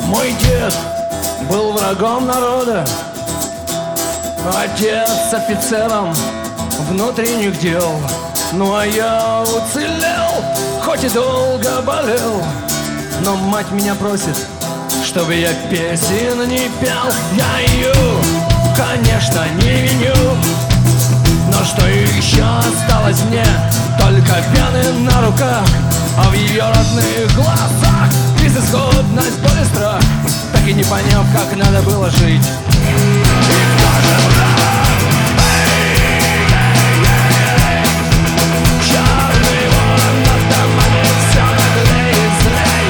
Мой дед был врагом народа, отец офицером внутренних дел. Ну а я уцелел, хоть и долго болел. Но мать меня просит, чтобы я песен не пел. Я ее, конечно, не виню, но что еще осталось мне? Только пены на руках, а в ее родных глазах безысходность, боль и страх, так и не поняв, как надо было жить. И кто же враг? Черный ворон над домами все наглей и злей.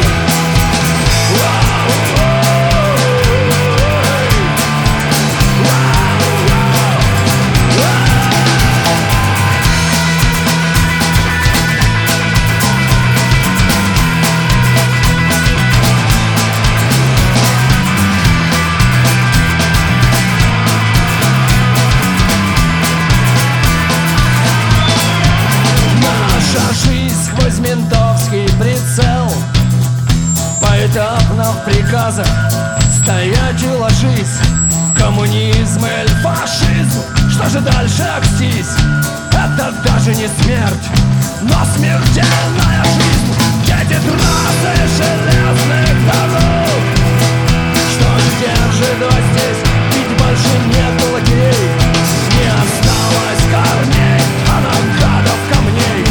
Сквозь ментовский прицел, поэтапно в приказах стоять и ложись. Коммунизм или фашизм, что же дальше акстись? Это даже не смерть, но смертельная жизнь. Эти трассы железных дорог, что же держит вас здесь? Ведь больше нет лагерей, не осталось корней, а нагадов камней.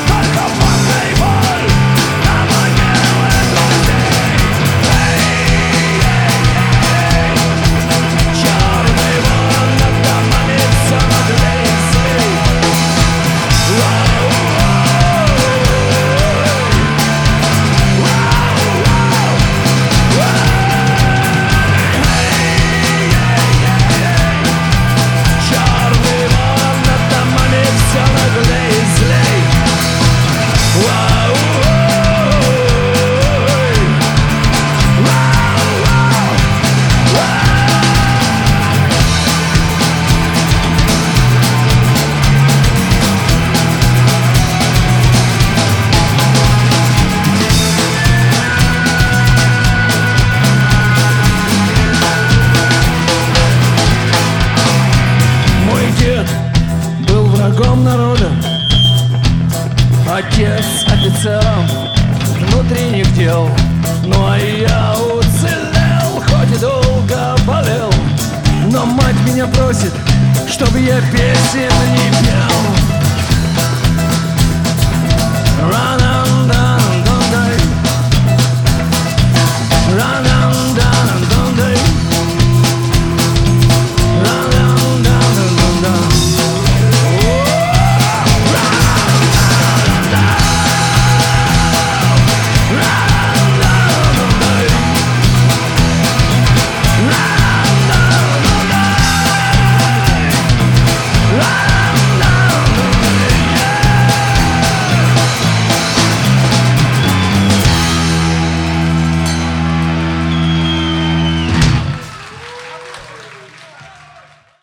Врагом народа, отец офицером внутренних дел. Ну а я уцелел, хоть и долго болел. Но мать меня просит, чтобы я песен не пел.